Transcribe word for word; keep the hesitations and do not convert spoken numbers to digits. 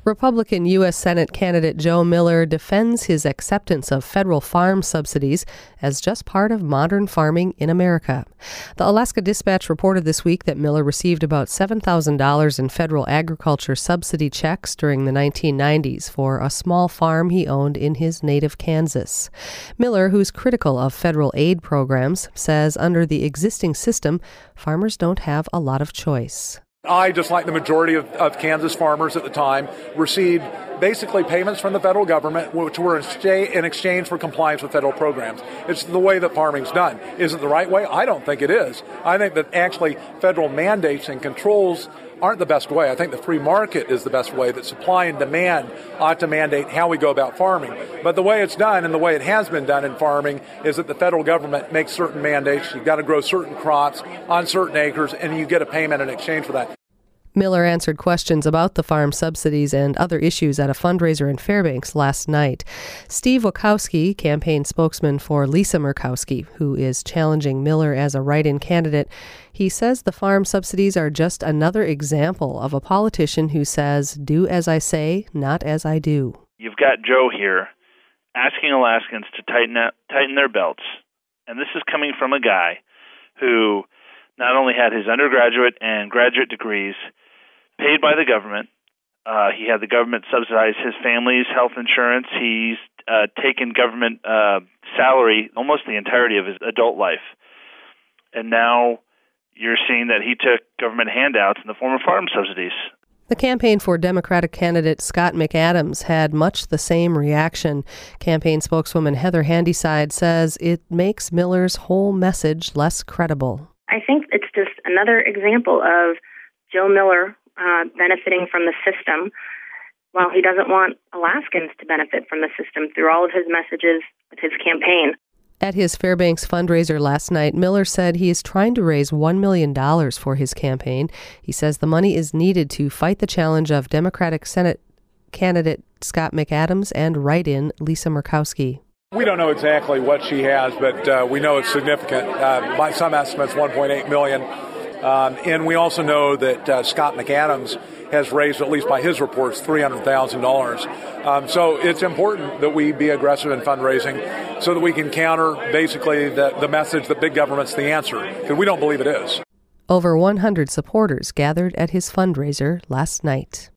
Republican U S Senate candidate Joe Miller defends his acceptance of federal farm subsidies as just part of modern farming in America. The Alaska Dispatch reported this week that Miller received about seven thousand dollars in federal agriculture subsidy checks during the nineteen nineties for a small farm he owned in his native Kansas. Miller, who's critical of federal aid programs, says under the existing system, farmers don't have a lot of choice. I, just like the majority of, of Kansas farmers at the time, received basically payments from the federal government which were in exchange for compliance with federal programs. It's the way that farming's done. Is it the right way? I don't think it is. I think that actually federal mandates and controls aren't the best way. I think the free market is the best way, that supply and demand ought to mandate how we go about farming. But the way it's done and the way it has been done in farming is that the federal government makes certain mandates. You've got to grow certain crops on certain acres, and you get a payment in exchange for that. Miller answered questions about the farm subsidies and other issues at a fundraiser in Fairbanks last night. Steve Wachowski, campaign spokesman for Lisa Murkowski, who is challenging Miller as a write-in candidate, he says the farm subsidies are just another example of a politician who says, "Do as I say, not as I do." You've got Joe here asking Alaskans to tighten up, tighten their belts, and this is coming from a guy who not only had his undergraduate and graduate degrees paid by the government. Uh, he had the government subsidize his family's health insurance. He's uh, taken government uh, salary almost the entirety of his adult life. And now you're seeing that he took government handouts in the form of farm subsidies. The campaign for Democratic candidate Scott McAdams had much the same reaction. Campaign spokeswoman Heather Handyside says it makes Miller's whole message less credible. I think it's just another example of Joe Miller uh, benefiting from the system while he doesn't want Alaskans to benefit from the system through all of his messages with his campaign. At his Fairbanks fundraiser last night, Miller said he is trying to raise one million dollars for his campaign. He says the money is needed to fight the challenge of Democratic Senate candidate Scott McAdams and write-in Lisa Murkowski. We don't know exactly what she has, but uh, we know it's significant. Uh, by some estimates, one point eight million dollars. Um, and we also know that uh, Scott McAdams has raised, at least by his reports, three hundred thousand dollars. Um, so it's important that we be aggressive in fundraising so that we can counter basically the, the message that big government's the answer, because we don't believe it is. Over one hundred supporters gathered at his fundraiser last night.